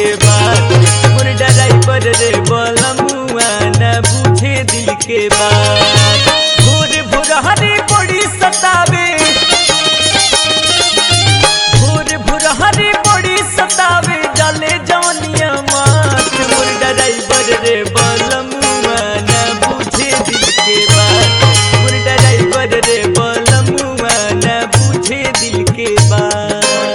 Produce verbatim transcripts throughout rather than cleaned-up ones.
के बात मोर ड्राइवर रे बलमुआ न बुझे दिल के बात। भोर भोरहरी बड़ी सतावे भोर भोरहरी बड़ी सतावे डाले जवनिया मात मोर ड्राइवर रे बलमुआ न बुझे दिल के बात मोर ड्राइवर रे बलमुआ न बुझे दिल के बात।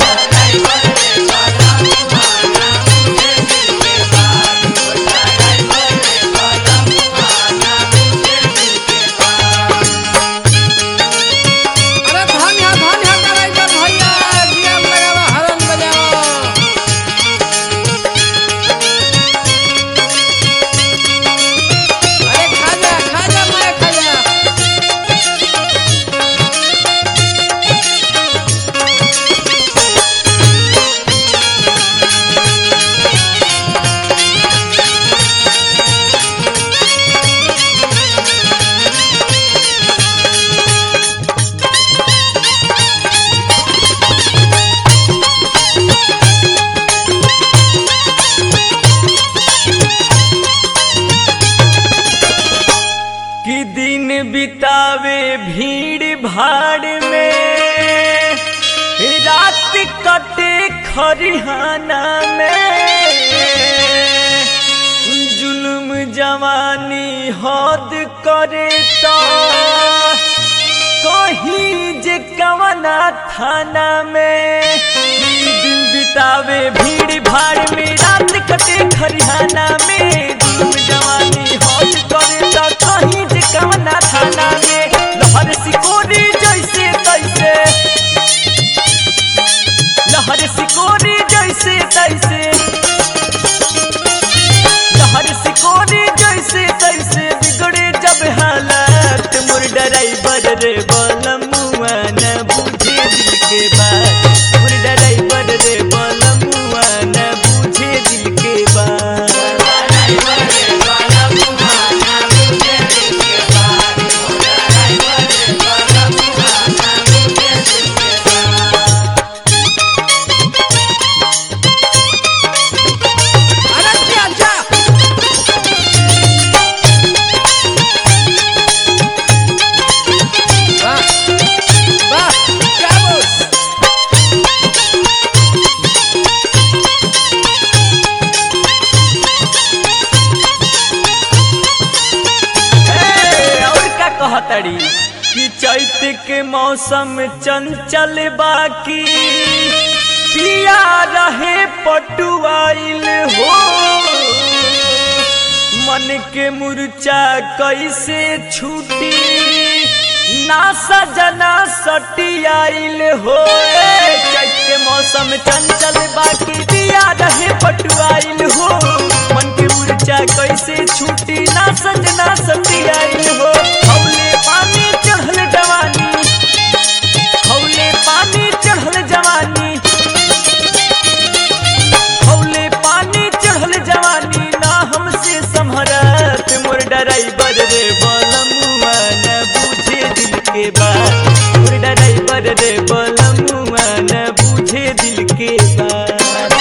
कि दिन बितावे भीड़ भाड़ में रात कटे खरिहाना में जुल्म जवानी हद करे तो कहीं जे कवना थाना में। दिन बितावे भीड़ भाड़ में रात कटे खरिहाना में जुल्म जवानी हद करे तो कहीं जे कवना थाना में। लहर सिकोरी जैसे तैसे लहर सिकोरी जैसे तैसे लहर सिकोरी जैसे तैसे बिगड़े जब हालात मोर ड्राइवर रे बलमुआ न बुझे दिल के बात मोर ड्राइवर रे बलमुआ न बुझे दिल के बात। कि चैत के मौसम चंचल बाकी पिया रहे पटुआइल हो मन के मुरचा कैसे छूटी ना सजना सटियाइल हो। चैत के मौसम चंचल बाकी पिया रहे पटुआइल हो मन के मुरचा कैसे छूटी ना सजना सटियाइल हो। हौले पानी चढ़ल जवानी हौले पानी चढ़ल जवानी हौले पानी चढ़ल जवानी ना हमसे संभरत मोर ड्राइवर रे बलमुआ न बुझे दिल के बात मोर ड्राइवर रे बलमुआ न बुझे दिल के बात।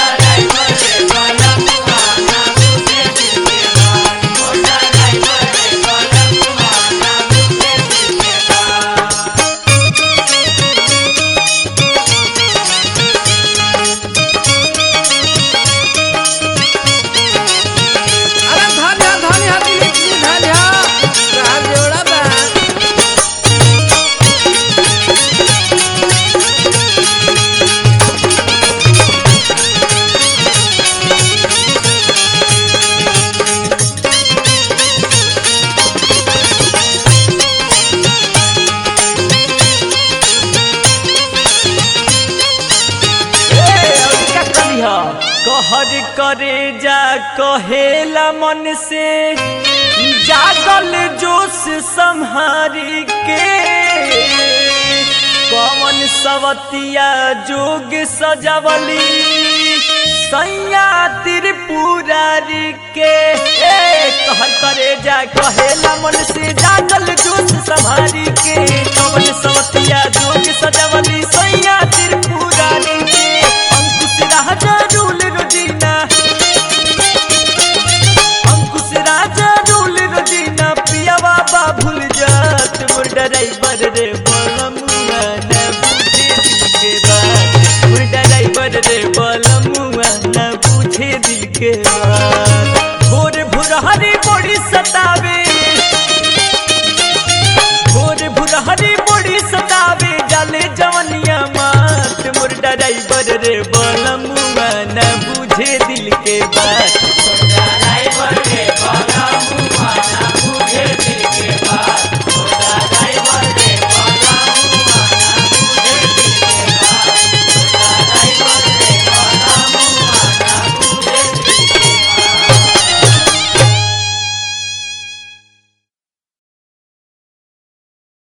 कहर करे जा कहेला मन से जागल जोश संहारी के कौन सवतिया जोग सजवली सैया त्रिपुरारी के। कहर करे जा कहेला मन से जागल जोश संहारी के कौन सवतिया जोग सजवली सैया त्रिपुरारी के। अंकुश राजा रूल रोजीना के बाद भोर भुरहरी